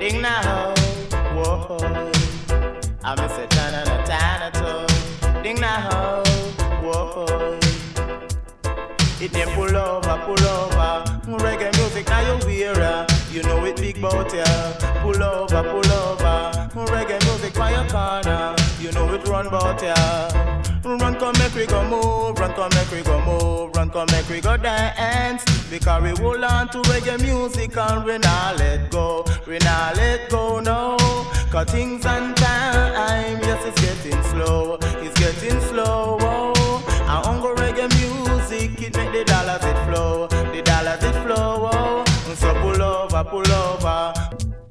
ding na ho, whoa. I'm a satana na tana to, ding na ho, whoa. It then pull over, reggae music now you hear, you know it big bout ya. Pull over, reggae music by your corner, you know it run bout ya. Run come make we go move, run come make we go move, run come make we go dance. Because we hold on to reggae music and we not let go, no. Cause things on time, yes it's getting slow, And hunger reggae music, it make the dollars it flow, oh. So pull over.